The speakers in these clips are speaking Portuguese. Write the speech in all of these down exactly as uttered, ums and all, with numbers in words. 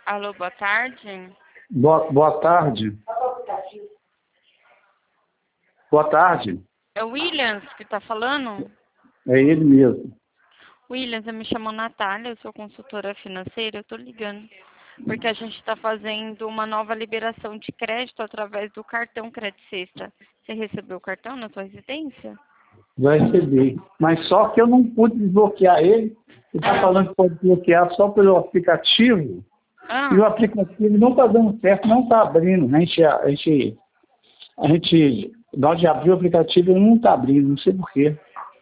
Alô, boa tarde. Boa, boa tarde. Boa tarde. É o Williams que está falando? É ele mesmo. Williams, eu me chamo Natália, eu sou consultora financeira, eu estou ligando porque a gente está fazendo uma nova liberação de crédito através do cartão Crédito Sexta. Você recebeu o cartão na sua residência? Já recebi. Mas só que eu não pude desbloquear ele. Você está Ah. falando que pode desbloquear só pelo aplicativo. Ah, E o aplicativo não está dando certo, não está abrindo. A gente, a gente, a gente, na hora de abrir o aplicativo, ele não está abrindo, não sei porquê.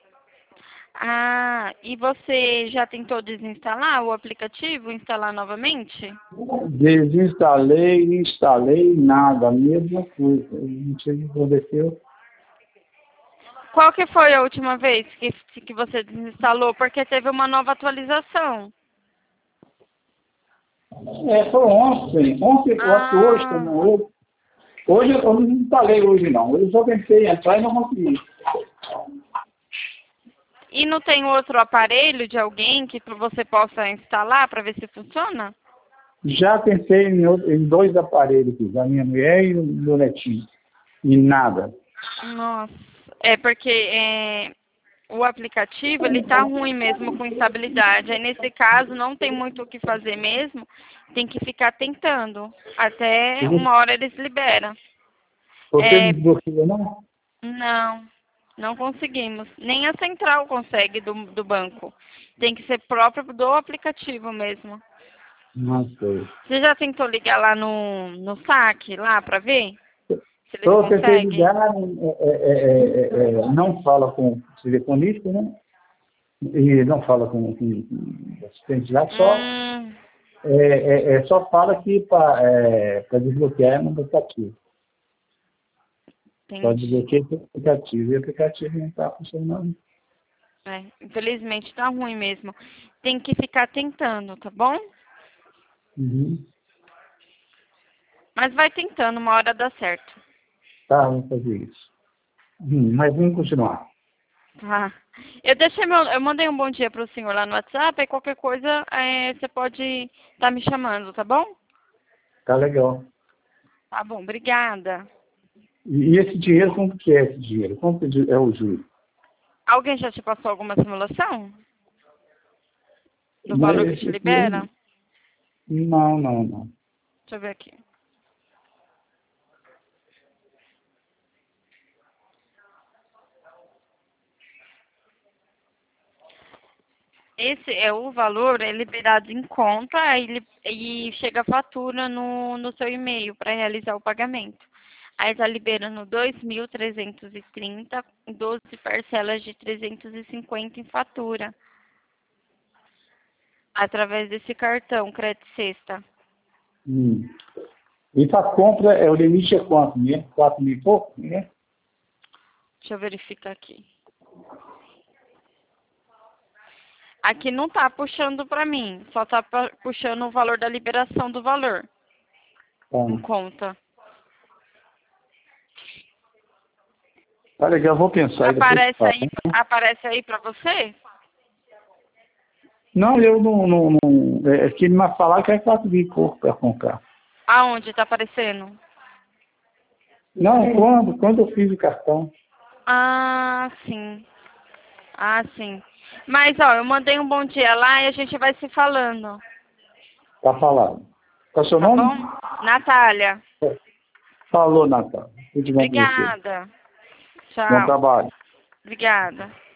ah, e você já tentou desinstalar o aplicativo, instalar novamente? Desinstalei, instalei, nada, a mesma coisa. Não sei o que aconteceu. Qual que foi a última vez que, que você desinstalou? Porque teve uma nova atualização. É, foi ontem. Ontem, eu acho que hoje Ah, também. Hoje, hoje eu não instalei hoje não. Eu só tentei entrar e não consegui. e não tem outro aparelho de alguém que você possa instalar para ver se funciona? Já tentei em, outro- em dois aparelhos aqui, da minha mulher e do meu netinho. E nada. Nossa, é porque é, o aplicativo ele tá ruim mesmo com instabilidade. Aí nesse caso não tem muito o que fazer mesmo, tem que ficar tentando. Até uma hora eles liberam. Você não É, desbloqueia não? não, não conseguimos. Nem a central consegue do, do banco. Tem que ser próprio do aplicativo mesmo. Não sei. Você já tentou ligar lá no, no saque, lá para ver se eles Então, eu tentei conseguem? ligar, é, é, é, é, é, não fala com o telefonista, né? E não fala com, com, com o assistente lá, só, Hum, é, é, é, só fala que para é, pra desbloquear é no aplicativo. Só entendi. desbloqueia o aplicativo. E o aplicativo não está funcionando. É, infelizmente tá ruim mesmo. Tem que ficar tentando, tá bom? Uhum. Mas vai tentando, uma hora dá certo. Tá, vamos fazer isso. Hum, mas vamos continuar. Tá. Eu deixei meu, eu mandei um bom dia pro senhor lá no WhatsApp, aí qualquer coisa é, você pode estar me chamando, tá bom? Tá legal. Tá bom, obrigada. E, e esse dinheiro, como que é esse dinheiro? Como que é o juros? Alguém já te passou alguma simulação do Mas valor que te esse libera? dinheiro, não, não, não. Deixa eu ver aqui. Esse é o valor, é liberado em conta aí li- e chega a fatura no, no seu e-mail para realizar o pagamento. Aí está liberando dois mil trezentos e trinta, doze parcelas de trezentos e cinquenta em fatura, através desse cartão Crédito Sexta. Hum. E para compra, é, o limite é quanto mesmo? Quatro mil e pouco, né? Deixa eu verificar aqui. Aqui não tá puxando para mim, só tá pa- puxando o valor da liberação do valor Tá. em conta. Tá legal, vou pensar e depois te Aparece falo. aí, aparece aí para você? Não, eu não, não, não é que ele vai falar que é quatro mil e pouco para comprar. Aonde tá aparecendo? Não, quando, quando eu fiz o cartão, Ah, sim. Ah, sim. Mas, ó, eu mandei um bom dia lá e a gente vai se falando. tá falado. Qual é o seu Tá nome? bom? Natália. Falou, Natal. Tudo de bom para você. Obrigada. Bom Tchau. trabalho. Obrigada.